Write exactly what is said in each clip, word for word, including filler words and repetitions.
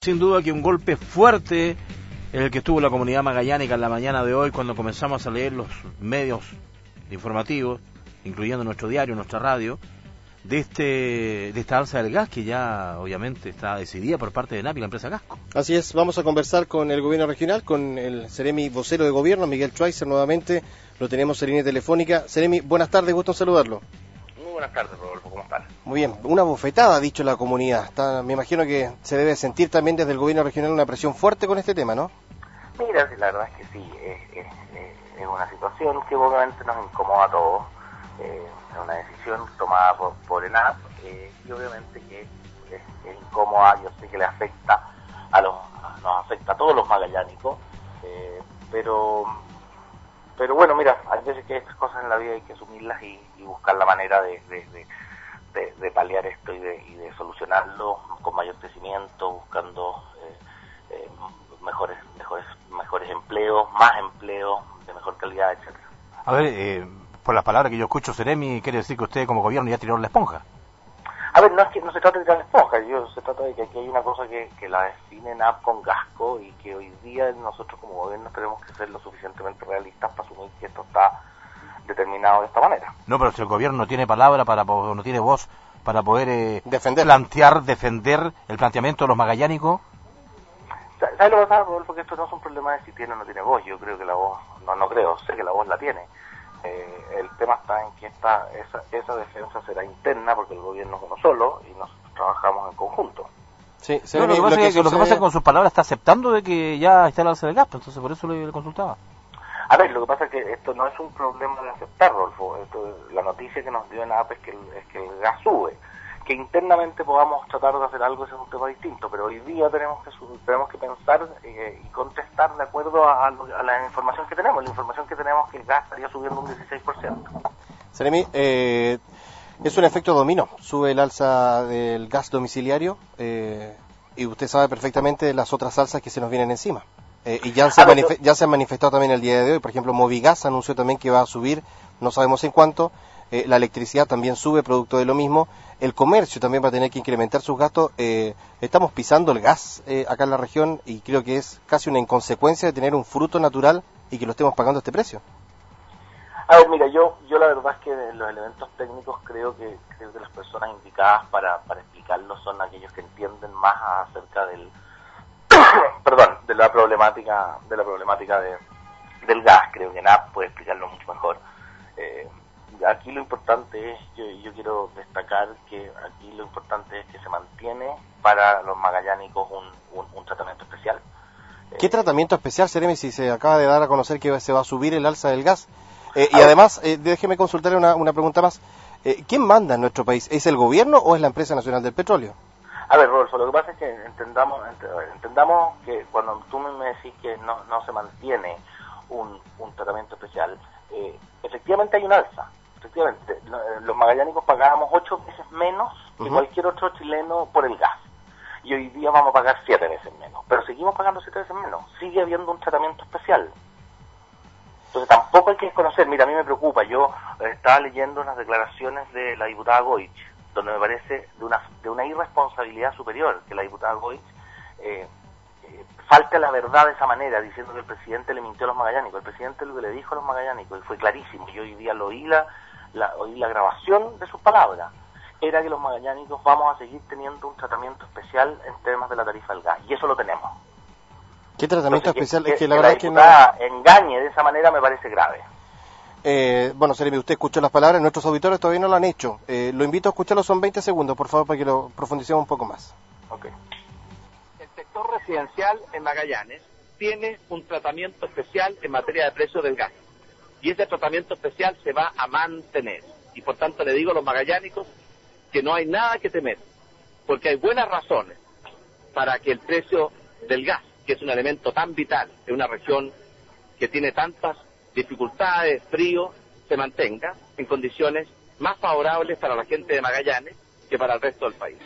sin duda que un golpe fuerte el que tuvo la comunidad magallánica en la mañana de hoy cuando comenzamos a leer los medios informativos, incluyendo nuestro diario, nuestra radio, de este de esta alza del gas que ya obviamente está decidida por parte de ENAP y la empresa Gasco. Así es, vamos a conversar con el gobierno regional, con el Seremi vocero de gobierno, Miguel Schweitzer, nuevamente, lo tenemos en línea telefónica. Seremi, buenas tardes, gusto en saludarlo. Muy buenas tardes, Rodolfo, ¿cómo están? Muy bien, una bofetada ha dicho la comunidad, está, me imagino que se debe sentir también desde el gobierno regional una presión fuerte con este tema, ¿no? Mira, la verdad es que sí, es, es, es una situación que obviamente nos incomoda a todos, eh, es una decisión tomada por, por ENAP, eh, y obviamente que es, es incómoda, yo sé que le afecta a los, nos afecta a todos los magallánicos, eh, pero pero bueno, mira, hay veces que estas cosas en la vida hay que asumirlas y, y buscar la manera de, de, de, de, de paliar esto y de, y de solucionarlo con mayor crecimiento, buscando eh, eh, mejores mejores mejores empleos, más empleos de mejor calidad, etcétera. A ver, eh, por las palabras que yo escucho, Seremi, quiere decir que usted como gobierno ya tiró la esponja. A ver, no es que no se trata de tirar la esponja, yo, se trata de que aquí hay una cosa que, que la define ENAP con Gasco y que hoy día nosotros como gobierno tenemos que ser lo suficientemente realistas para asumir que esto está determinado de esta manera. No, pero si el gobierno no tiene palabra, para no tiene voz para poder eh, defender. plantear, defender el planteamiento de los magallánicos. ¿Sabes lo que pasa, Rodolfo? Que esto no es un problema de si tiene o no tiene voz. Yo creo que la voz, no no creo, sé que la voz la tiene. Eh, el tema está en que esta, esa, esa defensa será interna porque el gobierno es uno solo y nosotros trabajamos en conjunto. Sí, no, lo, que pasa lo, que, que, lo que pasa es que con sus palabras está aceptando de que ya está el alza del gas, entonces por eso le, le consultaba. A ver, lo que pasa es que esto no es un problema de aceptar, Rodolfo. Esto, la noticia que nos dio ENAP es que, el, es que el gas sube. Que internamente podamos tratar de hacer algo, ese es un tema distinto, pero hoy día tenemos que tenemos que pensar eh, y contestar de acuerdo a, a la información que tenemos. La información que tenemos es que el gas estaría subiendo un dieciséis por ciento. Seremi, eh, es un efecto dominó, sube el alza del gas domiciliario eh, y usted sabe perfectamente las otras alzas que se nos vienen encima. Eh, y ya se, manif- ya se han manifestado también el día de hoy, por ejemplo, Movigas anunció también que va a subir, no sabemos en cuánto. Eh, la electricidad también sube producto de lo mismo, el comercio también va a tener que incrementar sus gastos, eh, estamos pisando el gas eh, acá en la región y creo que es casi una inconsecuencia de tener un fruto natural y que lo estemos pagando a este precio. A ver, mira, yo yo la verdad es que los elementos técnicos creo que, creo que las personas indicadas para, para explicarlo son aquellos que entienden más acerca del perdón, de la problemática de la problemática de, del gas. Creo que ENAP puede explicarlo mucho mejor. Eh, Aquí lo importante es, yo, yo quiero destacar que aquí lo importante es que se mantiene para los magallánicos un, un, un tratamiento especial. ¿Qué eh, tratamiento especial, Seremi, si se acaba de dar a conocer que se va a subir el alza del gas? Eh, y además, eh, déjeme consultarle una, una pregunta más. Eh, ¿Quién manda en nuestro país? ¿Es el gobierno o es la Empresa Nacional del Petróleo? A ver, Rodolfo, lo que pasa es que entendamos entendamos que cuando tú me decís que no, no se mantiene un, un tratamiento especial, eh, efectivamente hay un alza. Efectivamente, los magallánicos pagábamos ocho veces menos que uh-huh. cualquier otro chileno por el gas. Y hoy día vamos a pagar siete veces menos. Pero seguimos pagando siete veces menos. Sigue habiendo un tratamiento especial. Entonces tampoco hay que desconocer. Mira, a mí me preocupa. Yo eh, estaba leyendo unas declaraciones de la diputada Goich, donde me parece de una, de una irresponsabilidad superior que la diputada Goich eh, eh, falte la verdad de esa manera, diciendo que el presidente le mintió a los magallánicos. El presidente lo que le dijo a los magallánicos, y fue clarísimo, yo hoy día lo oí la... La, oí la grabación de sus palabras, era que los magallánicos vamos a seguir teniendo un tratamiento especial en temas de la tarifa del gas, y eso lo tenemos. ¿Qué tratamiento Entonces, especial? Que, es que la que verdad la es que no... engañe de esa manera me parece grave. Eh, bueno, Seremi, usted escuchó las palabras, nuestros auditores todavía no lo han hecho. Eh, lo invito a escucharlo, son veinte segundos, por favor, para que lo profundicemos un poco más. Okay. El sector residencial en Magallanes tiene un tratamiento especial en materia de precio del gas. Y ese tratamiento especial se va a mantener. Y por tanto le digo a los magallánicos que no hay nada que temer, porque hay buenas razones para que el precio del gas, que es un elemento tan vital en una región que tiene tantas dificultades, frío, se mantenga en condiciones más favorables para la gente de Magallanes que para el resto del país.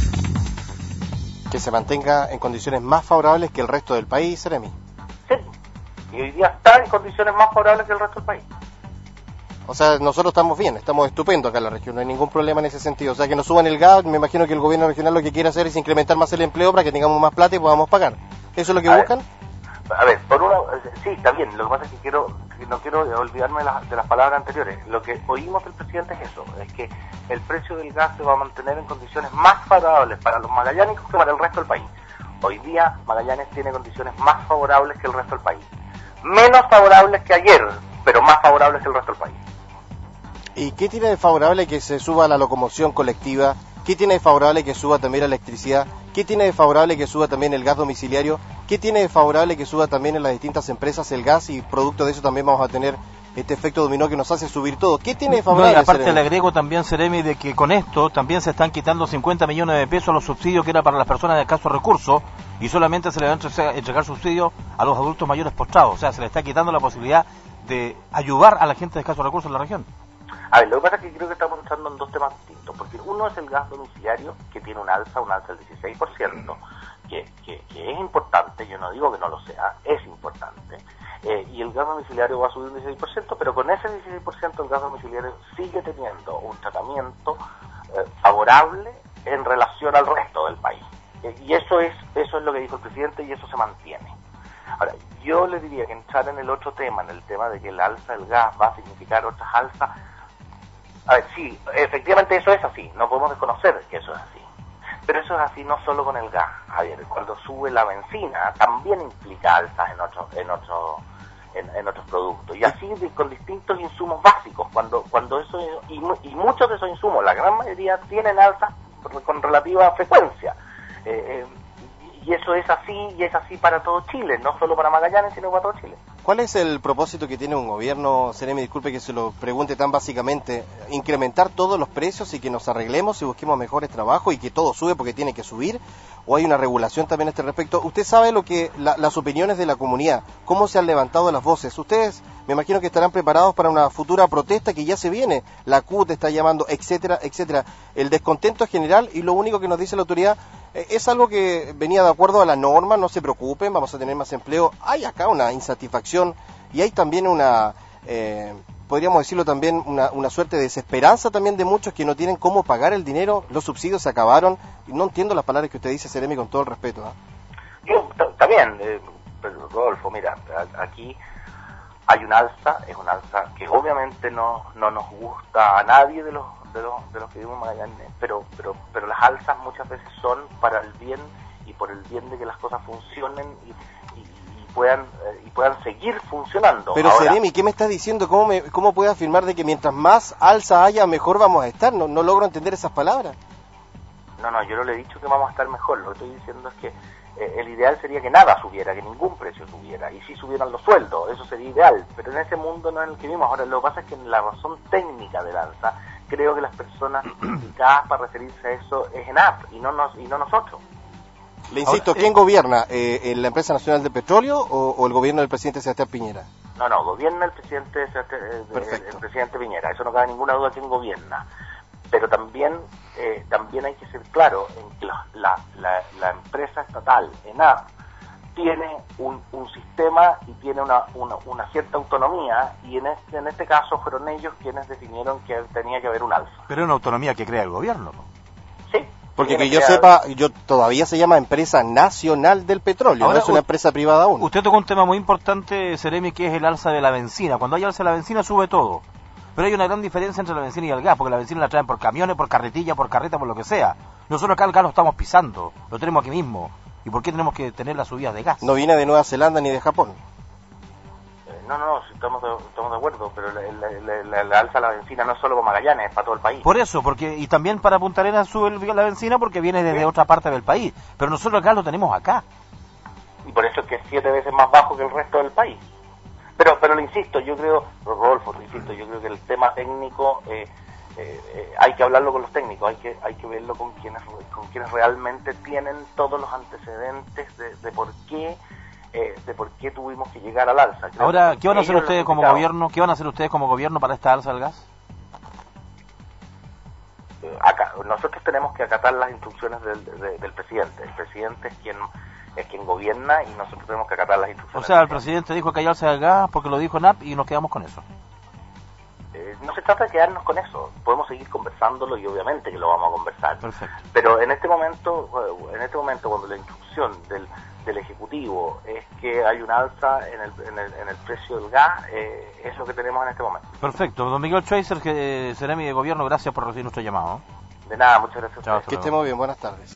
Que se mantenga en condiciones más favorables que el resto del país, Seremi. Sí. Y hoy día está en condiciones más favorables que el resto del país. O sea, nosotros estamos bien, estamos estupendos acá en la región, no hay ningún problema en ese sentido. O sea, que nos suban el gas, me imagino que el gobierno regional lo que quiere hacer es incrementar más el empleo para que tengamos más plata y podamos pagar. ¿Eso es lo que a buscan? Ver, a ver, por una, sí, está bien, lo que pasa es que quiero, que no quiero olvidarme de, la, de las palabras anteriores. Lo que oímos del presidente es eso, es que el precio del gas se va a mantener en condiciones más favorables para los magallánicos que para el resto del país. Hoy día Magallanes tiene condiciones más favorables que el resto del país. Menos favorables que ayer, pero más favorables que el resto del país. ¿Y qué tiene de favorable que se suba la locomoción colectiva? ¿Qué tiene de favorable que suba también la electricidad? ¿Qué tiene de favorable que suba también el gas domiciliario? ¿Qué tiene de favorable que suba también en las distintas empresas el gas y producto de eso también vamos a tener este efecto dominó que nos hace subir todo? ¿Qué tiene de favorable? No, y aparte Seremi? le agrego también, Seremi, de que con esto también se están quitando cincuenta millones de pesos a los subsidios que era para las personas de escasos recursos y solamente se le va a entregar subsidios a los adultos mayores postrados. O sea, se le está quitando la posibilidad de ayudar a la gente de escasos recursos en la región. A ver, lo que pasa es que creo que estamos entrando en dos temas distintos, porque uno es el gas domiciliario, que tiene un alza, un alza del dieciséis por ciento, que, que, que es importante, yo no digo que no lo sea, es importante, eh, y el gas domiciliario va a subir un dieciséis por ciento, pero con ese dieciséis por ciento el gas domiciliario sigue teniendo un tratamiento eh, favorable en relación al resto del país, eh, y eso es, eso es lo que dijo el presidente y eso se mantiene. Ahora, yo le diría que entrar en el otro tema, en el tema de que el alza del gas va a significar otras alzas. A ver, sí, efectivamente eso es así, no podemos desconocer que eso es así. Pero eso es así no solo con el gas, Javier. Cuando sube la benzina también implica alzas en otros en otros en, en otros productos. Y así de, con distintos insumos básicos. Cuando cuando eso y, y muchos de esos insumos, la gran mayoría, tienen alzas con relativa frecuencia. Eh, eh, y eso es así, y es así para todo Chile, no solo para Magallanes, sino para todo Chile. ¿Cuál es el propósito que tiene un gobierno, Seremi, disculpe que se lo pregunte tan básicamente, incrementar todos los precios y que nos arreglemos y busquemos mejores trabajos y que todo sube porque tiene que subir? ¿O hay una regulación también a este respecto? Usted sabe lo que la, las opiniones de la comunidad, cómo se han levantado las voces. Ustedes me imagino que estarán preparados para una futura protesta que ya se viene. La C U T está llamando, etcétera, etcétera. El descontento es general y lo único que nos dice la autoridad eh, es algo que venía de acuerdo a la norma, no se preocupen, vamos a tener más empleo. Hay acá una insatisfacción y hay también una, eh, podríamos decirlo también, una, una suerte de desesperanza también de muchos que no tienen cómo pagar el dinero, los subsidios se acabaron. No entiendo las palabras que usted dice, Seremi, con todo el respeto. ¿eh? Yo, también, eh, Rodolfo, mira, aquí hay un alza, es un alza que obviamente no, no nos gusta a nadie de los de los, de los que vivimos en Magallanes, pero, pero, pero las alzas muchas veces son para el bien y por el bien de que las cosas funcionen y, y, y puedan eh, y puedan seguir funcionando. Pero Ahora, Seremi, ¿qué me estás diciendo? ¿Cómo, me, ¿Cómo puede afirmar de que mientras más alza haya, mejor vamos a estar? No, no logro entender esas palabras. No, no, yo no le he dicho que vamos a estar mejor, lo que estoy diciendo es que eh, el ideal sería que nada subiera, que ningún precio subiera, y si subieran los sueldos, eso sería ideal, pero en ese mundo no es el que vivimos. Ahora, lo que pasa es que en la razón técnica del alza, creo que las personas indicadas para referirse a eso es ENAP y no, nos, y no nosotros. Le insisto, Ahora, ¿quién eh, gobierna? Eh, ¿La empresa nacional de petróleo o, o el gobierno del presidente Sebastián Piñera? No, no, gobierna el presidente, el, el presidente Piñera, eso no cabe ninguna duda quién gobierna. Pero también eh, también hay que ser claro en que la, la, la, la empresa estatal, ENAP, tiene un, un sistema y tiene una, una, una cierta autonomía, y en este, en este caso fueron ellos quienes definieron que tenía que haber un alza. Pero es una autonomía que crea el gobierno, ¿no? Sí. Porque que yo sepa, yo todavía se llama Empresa Nacional del Petróleo, Ahora, no es una empresa privada aún. Usted tocó un tema muy importante, Seremi, que es el alza de la benzina. Cuando hay alza de la benzina sube todo. Pero hay una gran diferencia entre la benzina y el gas, porque la benzina la traen por camiones, por carretilla, por carreta, por lo que sea. Nosotros acá el gas lo estamos pisando, lo tenemos aquí mismo. ¿Y por qué tenemos que tener las subidas de gas? No viene de Nueva Zelanda ni de Japón. Eh, no, no, no, estamos de, estamos de acuerdo, pero la, la, la, la alza de la benzina no es solo para Magallanes, es para todo el país. Por eso, porque y también para Punta Arenas sube el, la benzina porque viene desde ¿Sí? otra parte del país. Pero nosotros acá lo tenemos acá. Y por eso es que es siete veces más bajo que el resto del país. Pero pero le insisto, yo creo, Rodolfo, le insisto, yo creo que el tema técnico eh, eh, eh, hay que hablarlo con los técnicos, hay que hay que verlo con quienes con quienes realmente tienen todos los antecedentes de, de por qué eh, de por qué tuvimos que llegar al alza. Creo Ahora, ¿qué van a hacer ustedes como indicado. gobierno? ¿Qué van a hacer ustedes como gobierno para esta alza del gas? Eh, acá, nosotros tenemos que acatar las instrucciones del, de, del presidente. El presidente es quien es quien gobierna y nosotros tenemos que acatar las instrucciones. O sea, el presidente dijo que hay alza del gas porque lo dijo ENAP y nos quedamos con eso. Eh, eh, no se trata de quedarnos con eso, podemos seguir conversándolo y obviamente que lo vamos a conversar. Perfecto. Pero en este momento, en este momento cuando la instrucción del, del Ejecutivo es que hay un alza en el, en el, en el precio del gas, eh, es lo que tenemos en este momento. Perfecto. Don Miguel Schweitzer, que será mi de gobierno, gracias por recibir nuestro llamado. De nada, muchas gracias. Chao, Que estemos bien, buenas tardes.